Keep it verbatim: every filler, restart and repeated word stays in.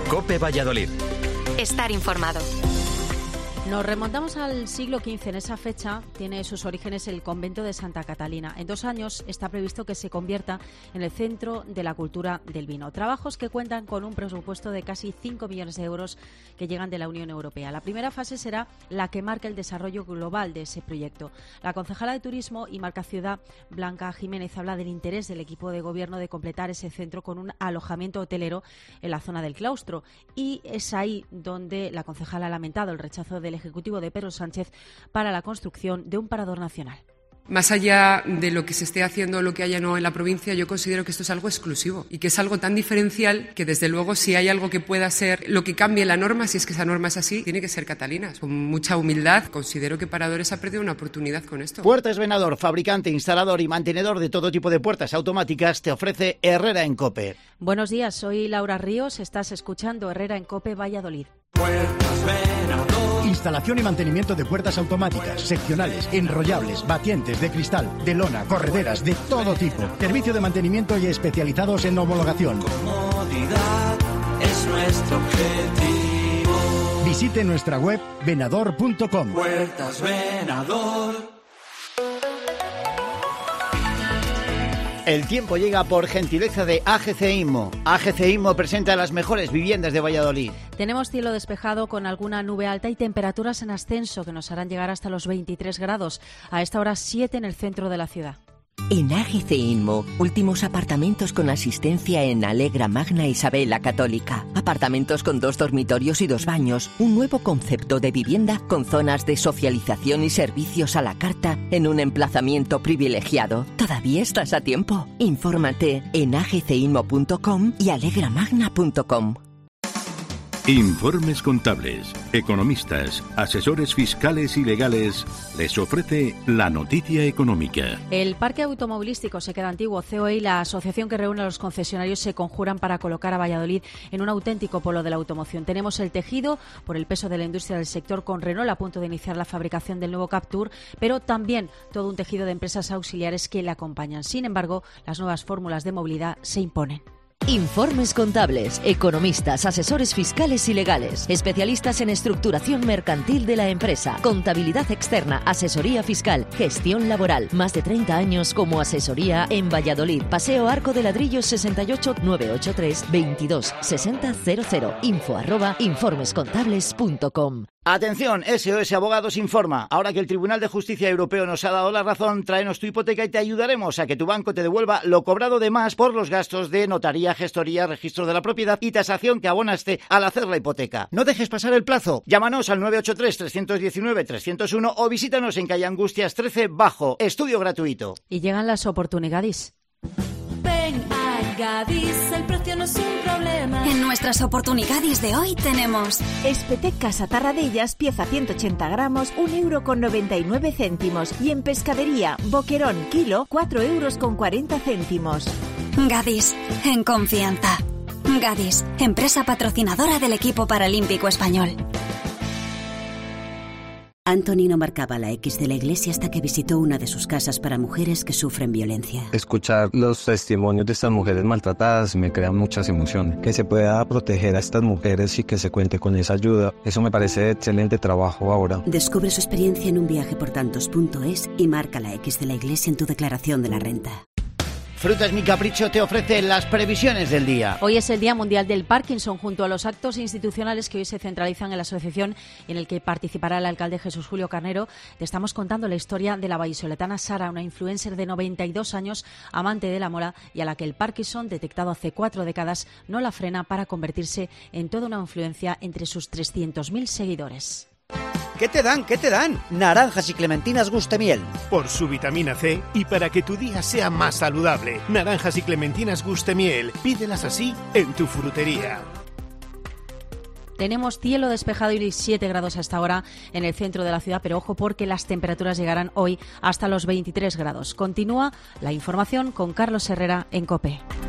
COPE Valladolid. Estar informado. Nos remontamos al siglo quince. En esa fecha tiene sus orígenes el convento de Santa Catalina. En dos años está previsto que se convierta en el centro de la cultura del vino. Trabajos que cuentan con un presupuesto de casi cinco millones de euros que llegan de la Unión Europea. La primera fase será la que marque el desarrollo global de ese proyecto. La concejala de Turismo y Marca Ciudad, Blanca Jiménez, habla del interés del equipo de gobierno de completar ese centro con un alojamiento hotelero en la zona del claustro. Y es ahí donde la concejala ha lamentado el rechazo del Ejecutivo de Pedro Sánchez para la construcción de un parador nacional. Más allá de lo que se esté haciendo o lo que haya no en la provincia, yo considero que esto es algo exclusivo y que es algo tan diferencial que, desde luego, si hay algo que pueda ser lo que cambie la norma, si es que esa norma es así, tiene que ser Catalina. Con mucha humildad, considero que Paradores ha perdido una oportunidad con esto. Puertas Venador, fabricante, instalador y mantenedor de todo tipo de puertas automáticas, te ofrece Herrera en COPE. Buenos días, soy Laura Ríos, estás escuchando Herrera en COPE Valladolid. Puertas Venador. Instalación y mantenimiento de puertas automáticas, seccionales, enrollables, batientes de cristal, de lona, correderas, de todo tipo. Servicio de mantenimiento y especializados en homologación. Comodidad es nuestro objetivo. Visite nuestra web venador punto com. Puertas Venador. El tiempo llega por gentileza de A G C Inmo. A G C Inmo presenta las mejores viviendas de Valladolid. Tenemos cielo despejado con alguna nube alta y temperaturas en ascenso que nos harán llegar hasta los veintitrés grados. A esta hora siete en el centro de la ciudad. En A G C Inmo, últimos apartamentos con asistencia en Alegra Magna Isabel la Católica. Apartamentos con dos dormitorios y dos baños. Un nuevo concepto de vivienda con zonas de socialización y servicios a la carta en un emplazamiento privilegiado. ¿Todavía estás a tiempo? Infórmate en a g c inmo punto com y alegra magna punto com. Informes Contables, economistas, asesores fiscales y legales les ofrece la noticia económica. El parque automovilístico se queda antiguo. C O E y la asociación que reúne a los concesionarios se conjuran para colocar a Valladolid en un auténtico polo de la automoción. Tenemos el tejido por el peso de la industria del sector, con Renault a punto de iniciar la fabricación del nuevo Captur, pero también todo un tejido de empresas auxiliares que le acompañan. Sin embargo, las nuevas fórmulas de movilidad se imponen. Informes Contables, economistas, asesores fiscales y legales, especialistas en estructuración mercantil de la empresa, contabilidad externa, asesoría fiscal, gestión laboral. Más de treinta años como asesoría en Valladolid. Paseo Arco de Ladrillos sesenta y ocho, novecientos ochenta y tres, veintidós sesenta cero cero. Info arroba informescontables punto com. Atención, S O S Abogados informa. Ahora que el Tribunal de Justicia Europeo nos ha dado la razón, tráenos tu hipoteca y te ayudaremos a que tu banco te devuelva lo cobrado de más por los gastos de notaría, gestoría, registro de la propiedad y tasación que abonaste al hacer la hipoteca. No dejes pasar el plazo. Llámanos al nueve ocho tres, tres uno nueve, tres cero uno o visítanos en calle Angustias trece Bajo. Estudio gratuito. Y llegan las oportunidades. Ven a Gadis, el precio no es un problema. En nuestras oportunidades de hoy tenemos Espetec Casa Tarradellas, pieza ciento ochenta gramos, un euro con noventa y nueve céntimos. Y en pescadería, boquerón, kilo, cuatro euros con cuarenta céntimos. Gadis, en confianza. Gadis, empresa patrocinadora del equipo paralímpico español. Anthony no marcaba la X de la iglesia hasta que visitó una de sus casas para mujeres que sufren violencia. Escuchar los testimonios de estas mujeres maltratadas me crea muchas emociones. Que se pueda proteger a estas mujeres y que se cuente con esa ayuda, eso me parece excelente trabajo ahora. Descubre su experiencia en un viaje por tantos punto es y marca la X de la iglesia en tu declaración de la renta. Frutas Mi Capricho te ofrece las previsiones del día. Hoy es el Día Mundial del Parkinson, junto a los actos institucionales que hoy se centralizan en la asociación y en el que participará el alcalde Jesús Julio Carnero. Te estamos contando la historia de la vallisoletana Sara, una influencer de noventa y dos años, amante de la moda y a la que el Parkinson, detectado hace cuatro décadas, no la frena para convertirse en toda una influencia entre sus trescientos mil seguidores. ¿Qué te dan? ¿Qué te dan? Naranjas y clementinas Gustemiel. Por su vitamina C y para que tu día sea más saludable. Naranjas y clementinas Gustemiel. Pídelas así en tu frutería. Tenemos cielo despejado y siete grados hasta ahora en el centro de la ciudad, pero ojo porque las temperaturas llegarán hoy hasta los veintitrés grados. Continúa la información con Carlos Herrera en COPE.